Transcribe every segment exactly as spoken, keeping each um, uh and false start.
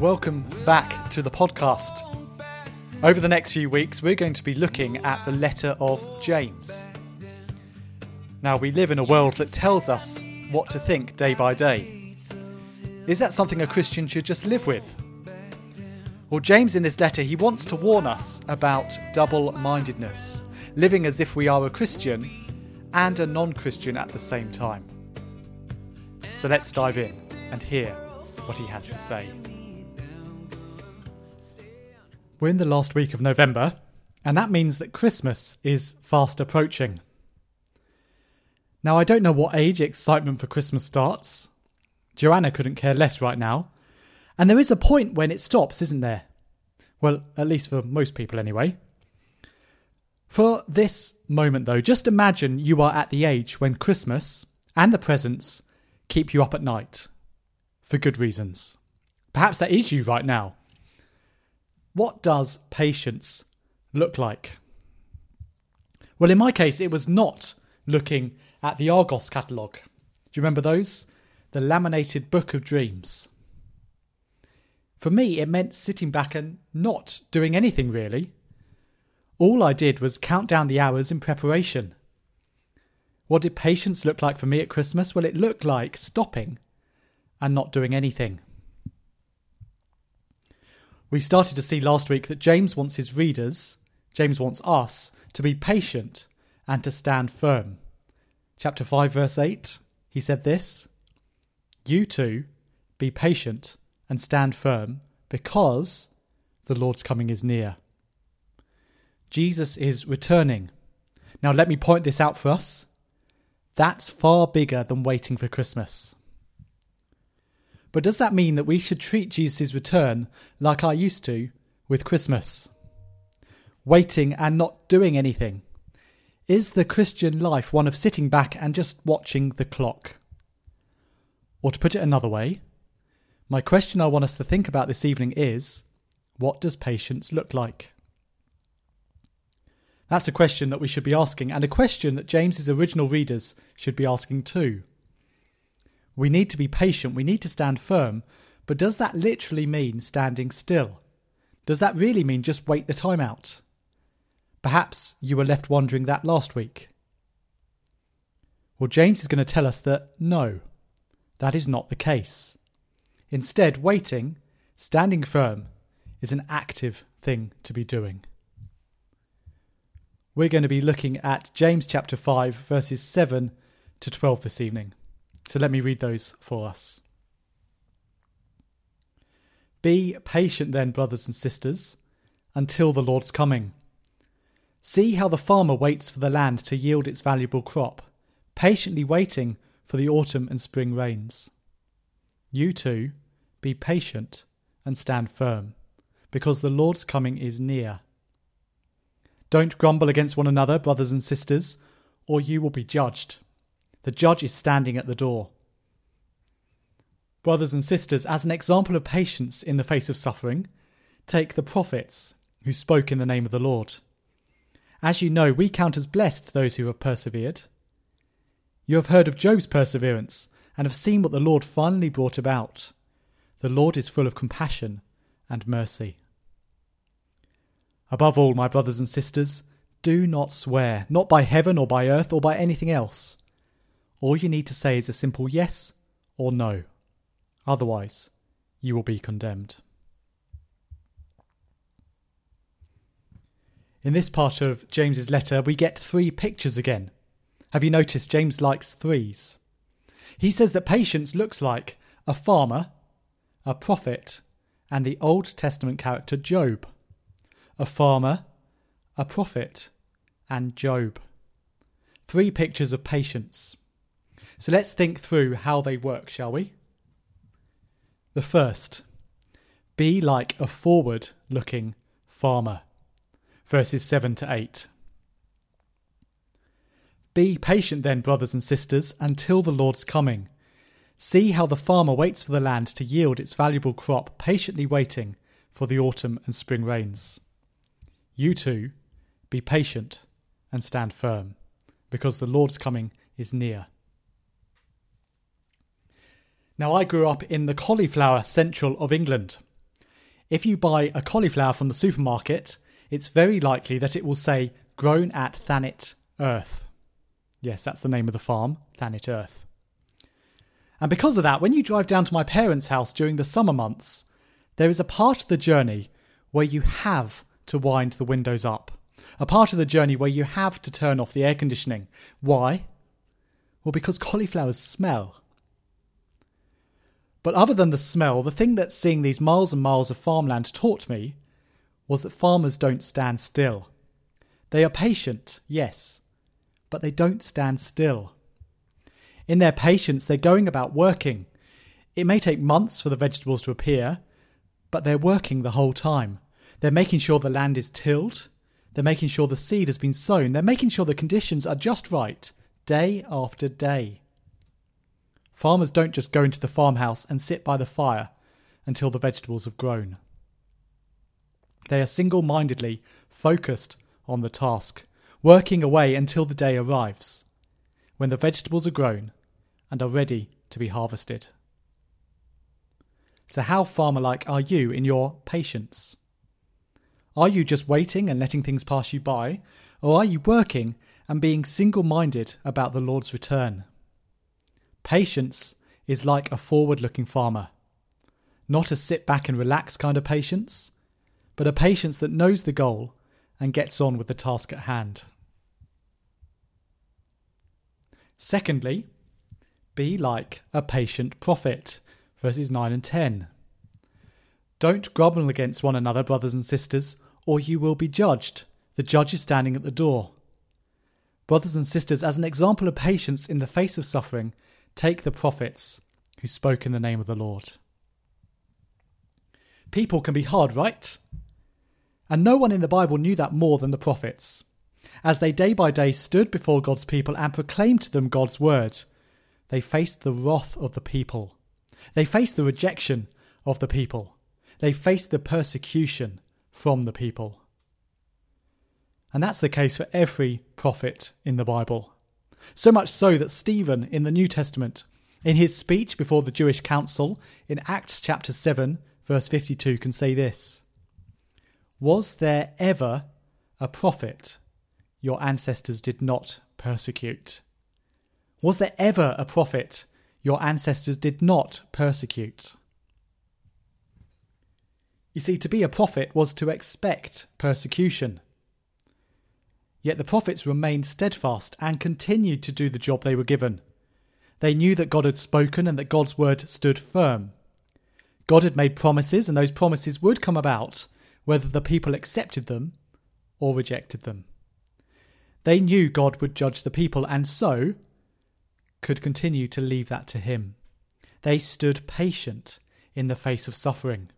welcome back to the podcast. Over the next few weeks, we're going to be looking at the letter of James. Now, we live in a world that tells us what to think day by day. Is that something a Christian should just live with? Well, James in this letter, he wants to warn us about double-mindedness, living as if we are a Christian and a non-Christian at the same time. So let's dive in and hear what he has to say. We're in the last week of November, and that means that Christmas is fast approaching. Now, I don't know what age excitement for Christmas starts. Joanna couldn't care less right now. And there is a point when it stops, isn't there? Well, at least for most people anyway. For this moment though, just imagine you are at the age when Christmas and the presents keep you up at night. For good reasons. Perhaps that is you right now. What does patience look like? Well, in my case, it was not looking at the Argos catalogue. Do you remember those? The laminated book of dreams. For me, it meant sitting back and not doing anything really. All I did was count down the hours in preparation. What did patience look like for me at Christmas? Well, it looked like stopping and not doing anything. We started to see last week that James wants his readers, James wants us, to be patient and to stand firm. Chapter five, verse eight, he said this, "You too, be patient and stand firm, because the Lord's coming is near." Jesus is returning. Now let me point this out for us. That's far bigger than waiting for Christmas. But does that mean that we should treat Jesus' return like I used to with Christmas? Waiting and not doing anything. Is the Christian life one of sitting back and just watching the clock? Or to put it another way, my question I want us to think about this evening is, what does patience look like? That's a question that we should be asking, and a question that James's original readers should be asking too. We need to be patient, we need to stand firm, but does that literally mean standing still? Does that really mean just wait the time out? Perhaps you were left wondering that last week. Well, James is going to tell us that no, that is not the case. Instead, waiting, standing firm, is an active thing to be doing. We're going to be looking at James chapter five, verses seven to twelve this evening. So let me read those for us. "Be patient then, brothers and sisters, until the Lord's coming. See how the farmer waits for the land to yield its valuable crop, patiently waiting for the autumn and spring rains. You too, be patient and stand firm, because the Lord's coming is near. Don't grumble against one another, brothers and sisters, or you will be judged. The judge is standing at the door. Brothers and sisters, as an example of patience in the face of suffering, take the prophets who spoke in the name of the Lord. As you know, we count as blessed those who have persevered. You have heard of Job's perseverance and have seen what the Lord finally brought about. The Lord is full of compassion and mercy. Above all, my brothers and sisters, do not swear, not by heaven or by earth or by anything else. All you need to say is a simple yes or no. Otherwise, you will be condemned." In this part of James's letter, we get three pictures again. Have you noticed James likes threes? He says that patience looks like a farmer, a prophet, and the Old Testament character Job. A farmer, a prophet, and Job. Three pictures of patience. So let's think through how they work, shall we? The first, be like a forward-looking farmer. Verses seven to eight. "Be patient then, brothers and sisters, until the Lord's coming. See how the farmer waits for the land to yield its valuable crop, patiently waiting for the autumn and spring rains. You too, be patient and stand firm, because the Lord's coming is near." Now, I grew up in the cauliflower central of England. If you buy a cauliflower from the supermarket, it's very likely that it will say grown at Thanet Earth. Yes, that's the name of the farm, Thanet Earth. And because of that, when you drive down to my parents' house during the summer months, there is a part of the journey where you have to wind the windows up. A part of the journey where you have to turn off the air conditioning. Why? Well, because cauliflowers smell. But other than the smell, the thing that seeing these miles and miles of farmland taught me was that farmers don't stand still. They are patient, yes, but they don't stand still. In their patience, they're going about working. It may take months for the vegetables to appear, but they're working the whole time. They're making sure the land is tilled. They're making sure the seed has been sown. They're making sure the conditions are just right, day after day. Farmers don't just go into the farmhouse and sit by the fire until the vegetables have grown. They are single-mindedly focused on the task, working away until the day arrives, when the vegetables are grown and are ready to be harvested. So how farmer-like are you in your patience? Are you just waiting and letting things pass you by, or are you working and being single-minded about the Lord's return? Patience is like a forward-looking farmer. Not a sit-back and relax kind of patience, but a patience that knows the goal and gets on with the task at hand. Secondly, be like a patient prophet, verses nine and ten. Don't grumble against one another, brothers and sisters, or you will be judged. The judge is standing at the door. Brothers and sisters, as an example of patience in the face of suffering, take the prophets who spoke in the name of the Lord. People can be hard, right? And no one in the Bible knew that more than the prophets. As they day by day stood before God's people and proclaimed to them God's word, they faced the wrath of the people. They faced the rejection of the people. They faced the persecution from the people. And that's the case for every prophet in the Bible. So much so that Stephen in the New Testament, in his speech before the Jewish council in Acts chapter seven, verse fifty-two, can say this: "Was there ever a prophet your ancestors did not persecute?" Was there ever a prophet your ancestors did not persecute? You see, to be a prophet was to expect persecution. Yet the prophets remained steadfast and continued to do the job they were given. They knew that God had spoken and that God's word stood firm. God had made promises, and those promises would come about whether the people accepted them or rejected them. They knew God would judge the people, and so could continue to leave that to him. They stood patient in the face of suffering.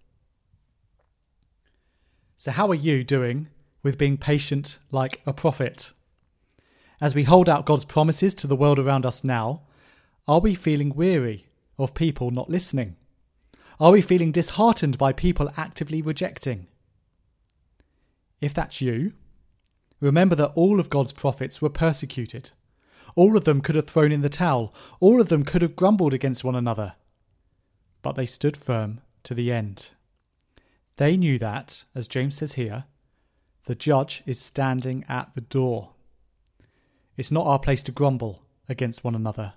So how are you doing with being patient like a prophet? As we hold out God's promises to the world around us now, are we feeling weary of people not listening? Are we feeling disheartened by people actively rejecting? If that's you, remember that all of God's prophets were persecuted. All of them could have thrown in the towel. All of them could have grumbled against one another. But they stood firm to the end. They knew that, as James says here, the judge is standing at the door. It's not our place to grumble against one another.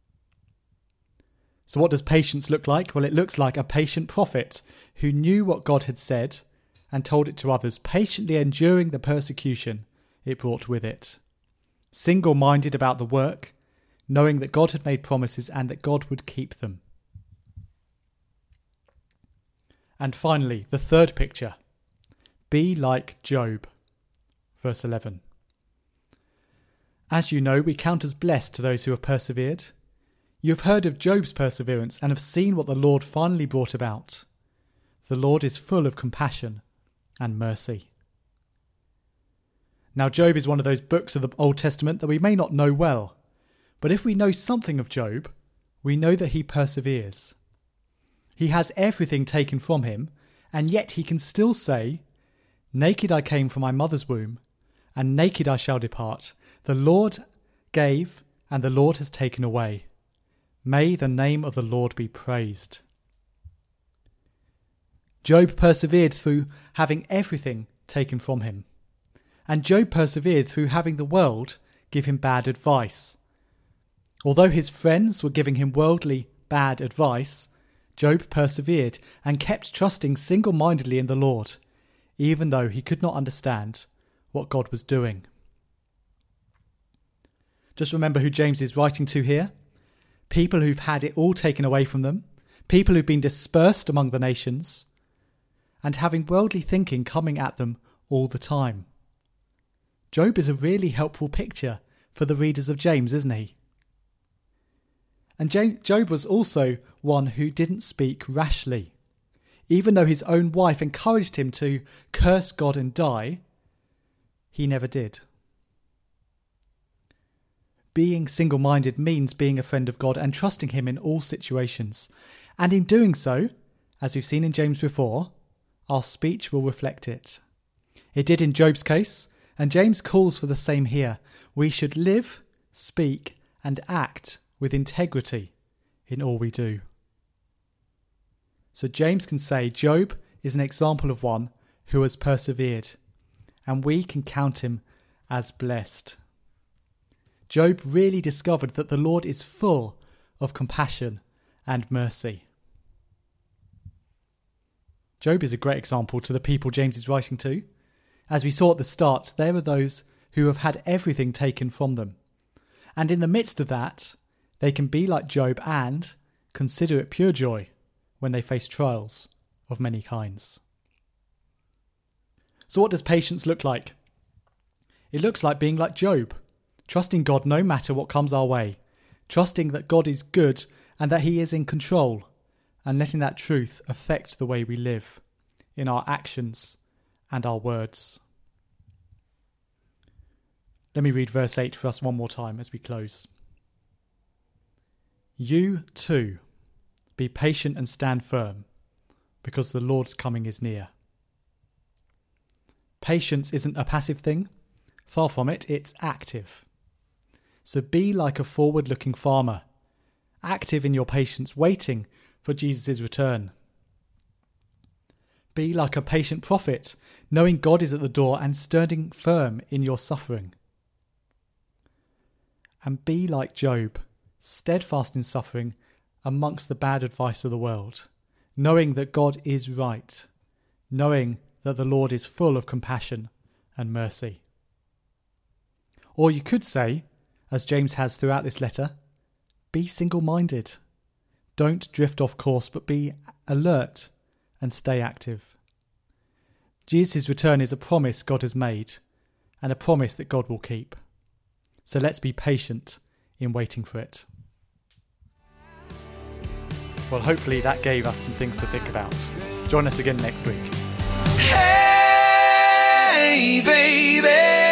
So what does patience look like? Well, it looks like a patient prophet who knew what God had said and told it to others, patiently enduring the persecution it brought with it. Single-minded about the work, knowing that God had made promises and that God would keep them. And finally, the third picture. Be like Job. Verse eleven. As you know, we count as blessed to those who have persevered. You have heard of Job's perseverance and have seen what the Lord finally brought about. The Lord is full of compassion and mercy. Now, Job is one of those books of the Old Testament that we may not know well, but if we know something of Job, we know that he perseveres. He has everything taken from him, and yet he can still say, "Naked I came from my mother's womb, and naked I shall depart. The Lord gave, and the Lord has taken away. May the name of the Lord be praised." Job persevered through having everything taken from him. And Job persevered through having the world give him bad advice. Although his friends were giving him worldly bad advice, Job persevered and kept trusting single-mindedly in the Lord, even though he could not understand what God was doing. Just remember who James is writing to here. People who've had it all taken away from them, people who've been dispersed among the nations, and having worldly thinking coming at them all the time. Job is a really helpful picture for the readers of James, isn't he? And Job was also one who didn't speak rashly. Even though his own wife encouraged him to curse God and die, he never did. Being single-minded means being a friend of God and trusting him in all situations. And in doing so, as we've seen in James before, our speech will reflect it. It did in Job's case, and James calls for the same here. We should live, speak, and act with integrity in all we do. So James can say Job is an example of one who has persevered, and we can count him as blessed. Job really discovered that the Lord is full of compassion and mercy. Job is a great example to the people James is writing to. As we saw at the start, there are those who have had everything taken from them. And in the midst of that, they can be like Job and consider it pure joy when they face trials of many kinds. So what does patience look like? It looks like being like Job, trusting God no matter what comes our way, trusting that God is good and that he is in control, and letting that truth affect the way we live, in our actions and our words. Let me read verse eight for us one more time as we close. You too, be patient and stand firm, because the Lord's coming is near. Patience isn't a passive thing. Far from it, it's active. So be like a forward-looking farmer, active in your patience, waiting for Jesus' return. Be like a patient prophet, knowing God is at the door and standing firm in your suffering. And be like Job, steadfast in suffering amongst the bad advice of the world, knowing that God is right, knowing that the Lord is full of compassion and mercy. Or you could say, as James has throughout this letter, be single-minded. Don't drift off course, but be alert and stay active. Jesus' return is a promise God has made, and a promise that God will keep. So let's be patient in waiting for it. Well, hopefully that gave us some things to think about. Join us again next week. Hey, baby.